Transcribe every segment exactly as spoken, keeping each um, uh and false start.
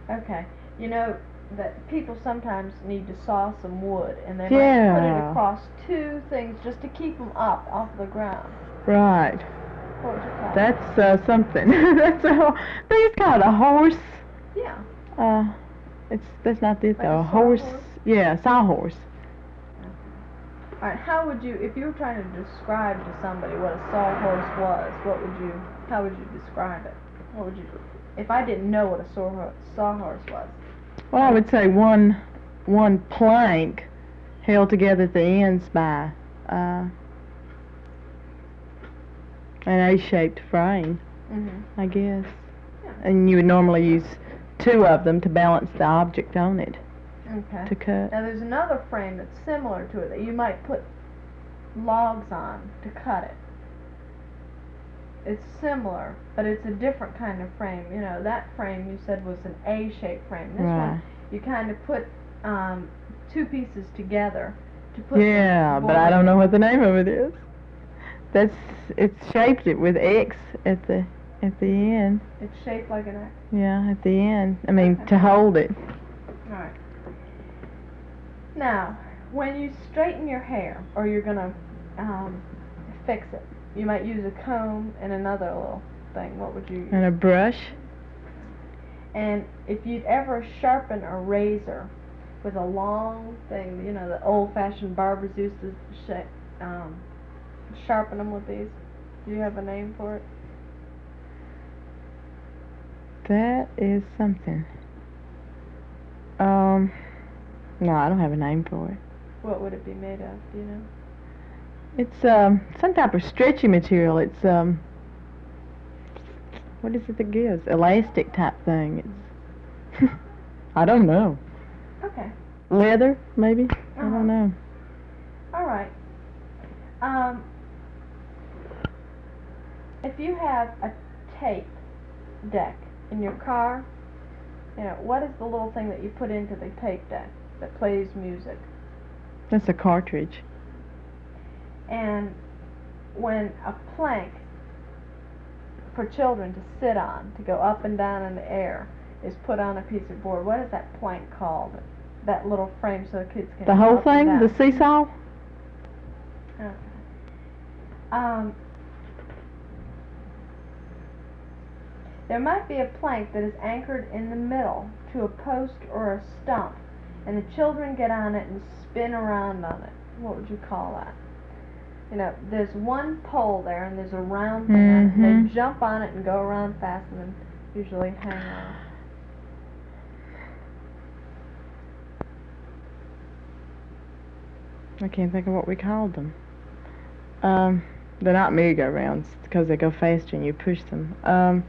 Okay. You know that people sometimes need to saw some wood, and they Yeah. might put it across two things just to keep them up off the ground. Right. What would you call it? That's uh, something. That's a. ho- I think it's called a horse. Yeah. Uh, it's that's not it Like though. a A horse. sawhorse? Yeah, sawhorse. All right. How would you, if you were trying to describe to somebody what a sawhorse was, what would you, how would you describe it? What would you, if I didn't know what a sawhorse sawhorse was? Well, I would say one one plank held together at the ends by uh, an A-shaped frame, Mhm. I guess. Yeah. And you would normally use two of them to balance the object on it Okay. to cut. Now there's another frame that's similar to it that you might put logs on to cut it. It's similar, but it's a different kind of frame. You know, that frame you said was an A-shaped frame. This Right. one, you kind of put um, two pieces together to put. Yeah, the but I board don't know in. what the name of it is. That's it's shaped it with X at the at the end. It's shaped like an X. Yeah, at the end. I mean, Okay. to hold it. All right. Now, when you straighten your hair, or you're gonna um, fix it, you might use a comb and another little thing. What would you use? And a brush. And if you'd ever sharpen a razor with a long thing, you know, the old-fashioned barbers used to sh- um, sharpen them with these. Do you have a name for it? That is something. Um, no, I don't have a name for it. What would it be made of? Do you know? It's um some type of stretchy material. It's um what is it that gives? Elastic type thing. It's I don't know. Okay. Leather, maybe? I Uh-huh. don't know. All right. Um, if you have a tape deck in your car, you know, what is the little thing that you put into the tape deck that plays music? That's a cartridge. And when a plank for children to sit on, to go up and down in the air, is put on a piece of board, what is that plank called? That little frame so kids can The go whole up and thing? down. The seesaw? Okay. Um, there might be a plank that is anchored in the middle to a post or a stump, and the children get on it and spin around on it. What would you call that? You know, there's one pole there and there's a round thing on it, and Mhm. they jump on it and go around fast and then usually hang on. I can't think of what we called them. Um, they're not merry-go-rounds because they go faster and you push them. Um,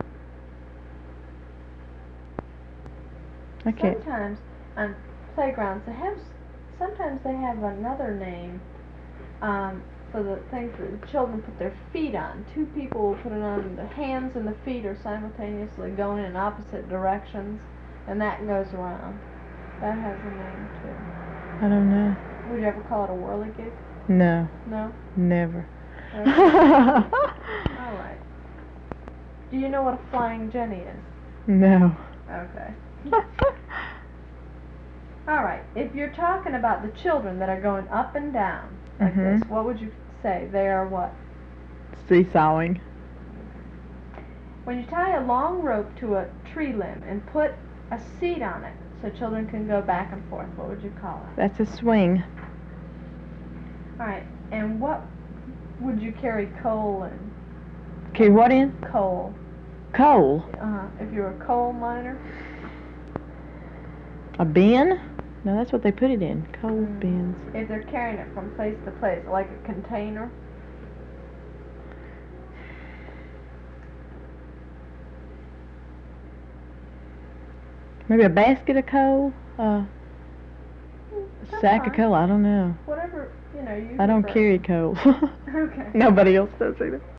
I can't. Sometimes on playgrounds they have, sometimes they have another name um, for the things that the children put their feet on. Two people will put it on, the hands and the feet are simultaneously going in opposite directions, and that goes around. That has a name too. I don't know. Would you ever call it a whirligig? No, No? never. Okay. Alright. Do you know what a flying jenny is? No. Okay. Alright, if you're talking about the children that are going up and down like Mhm. this, what would you say? They are what? Seesawing. When you tie a long rope to a tree limb and put a seat on it so children can go back and forth, what would you call it? That's a swing. Alright, and what would you carry coal in? Okay, what in? Coal. Coal. Uh-huh. If you were a coal miner? A bin? No, that's what they put it in. Coal Mm. bins. If they're carrying it from place to place, like a container? Maybe a basket of coal? Uh, That's sack of fine. coal? I don't know. Whatever, you know, you I don't prefer. carry coal. Okay. Nobody else does either.